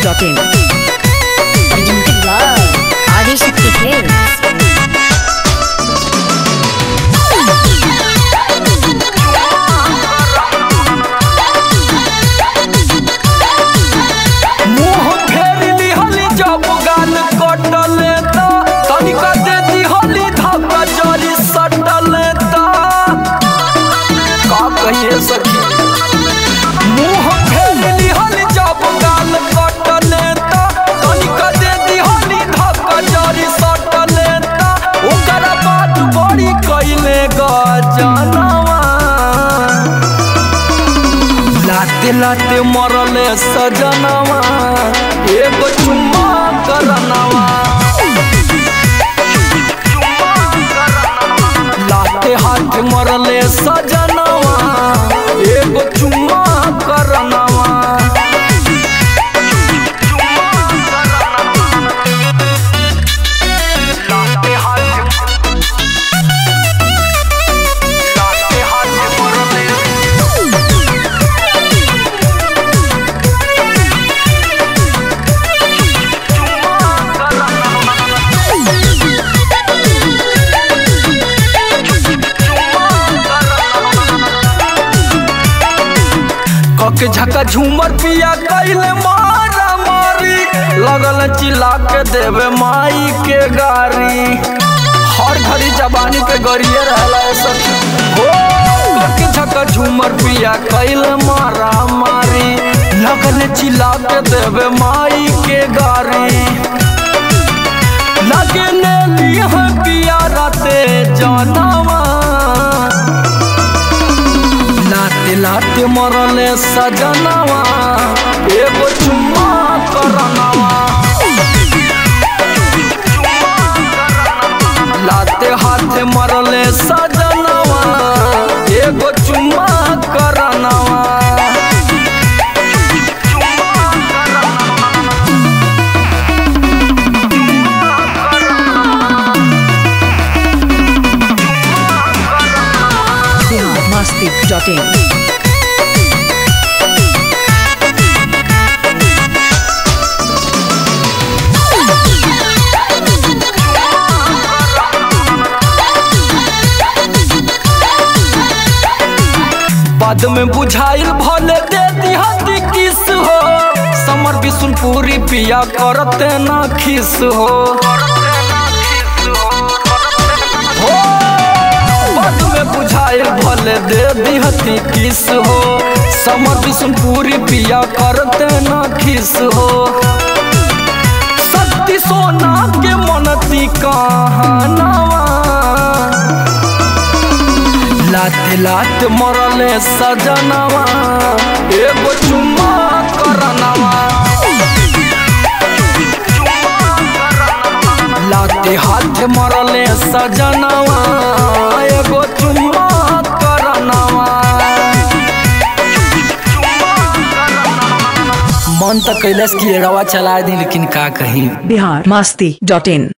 biharmasti.in. Presented by Adishakti Films. मुँह फेर लिहली जब गाल कटल त तनिका दे दिहली धक्का जरी सटल त का कहिए सखी। मुँह फेर लिहली जब गाल कटल त तनिका दे दिहली धक्का जरी सटल त ओकर बात बड़ी कइले गजनवा लाते लाते मरले सजनवा एगो चुम्मा करनवा लाते हाथ मरले सजनवा एगो चुम्मा करनवा। कके झका झूमर पिया कैले मारा मारी लगल चिल्ला के देवे माई के गारी हर घड़ी जवानी पे गरिए रहला सखी हो। कके झका झूमर पिया कैले मारा मारी लगल चिल्ला के देवे माई के गारी लगे ले लिया पिया राते जानवा लाते लाते मरले सजनवा एगो चुम्मा करनवा लाते हाथे मरले सजनवा एगो चुम्मा करनवा। biharmasti.in. बाद में बुझाइल भले दे दिहती किस हो समर बिशुनपुरी पिया करते ना खिस हो। बाद में बुझाइल भले दे दिहती किस हो समर बिशुनपुरी पिया करते ना खिस हो। सत्ती सोना के मनती कहानवा लाते लाते मरले सजनवा एगो चुम्मा करनवा लाते हाथ मरले सजनवा एगो चुम्मा करनवा। मन तो कैलाश की रवा चला दी लेकिन का कहीं। biharmasti.in.